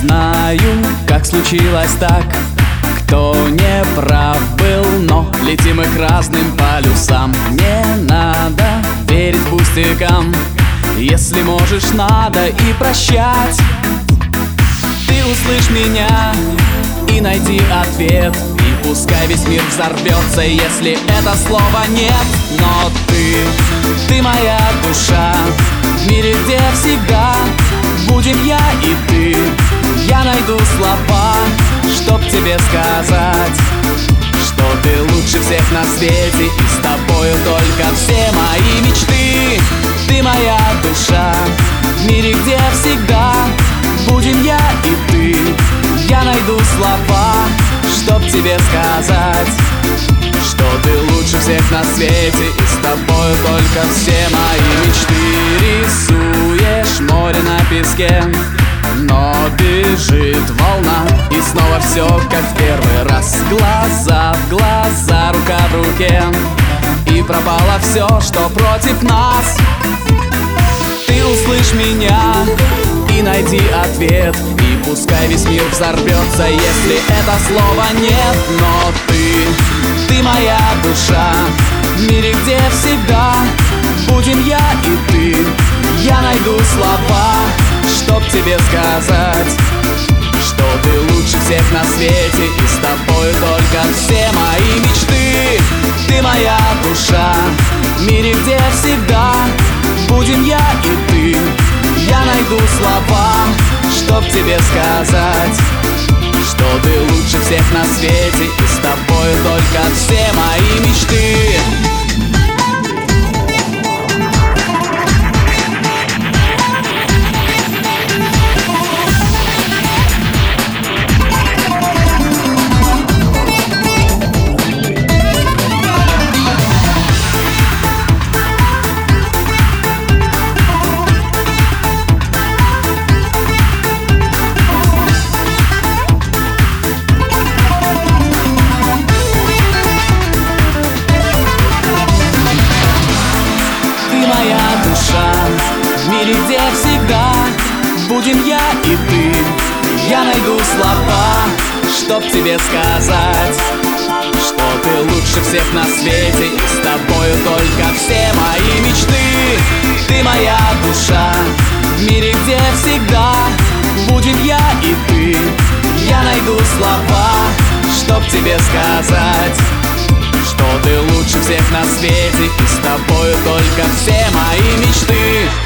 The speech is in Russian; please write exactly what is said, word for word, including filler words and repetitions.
знаю, как случилось так, кто не прав был, но летим мы к разным полюсам. Не надо верить пустякам, если можешь, надо и прощать. Ты услышь меня и найди ответ, и пускай весь мир взорвется, если это слова нет. Но ты, ты моя душа, в мире, где всегда будем я и ты. Я найду слова, чтоб тебе сказать, что ты лучше всех на свете, и с тобою только все мои мечты. Ты моя душа, в мире, где всегда будем я и ты. Я найду слова, чтоб тебе сказать, что ты лучше всех на свете, и с тобою только все мои мечты. Рисуешь море на песке, но бежит волна, и снова все как в первый раз. Глаза в глаза, рука в руке, и пропало все, что против нас. Ты услышь меня и найди ответ, и пускай весь мир взорвется, если это слова нет. Но ты, ты моя душа, в мире, где всегда будем я и ты. Я найду слова, чтоб тебе сказать, что ты лучше всех на свете, и с тобой только все мои мечты. Ты моя душа, в мире, где всегда будем я и ты. Я найду слова, чтоб тебе сказать, что ты лучше всех на свете, и с тобой только все мои мечты. В мире, где всегда будем я и ты. Я найду слова, чтоб тебе сказать, что ты лучше всех на свете, и с тобою только все мои мечты. Ты моя душа, в мире, где всегда будем я и ты. Я найду слова, чтоб тебе сказать, что ты лучше всех на свете, и с тобою только все мои мечты.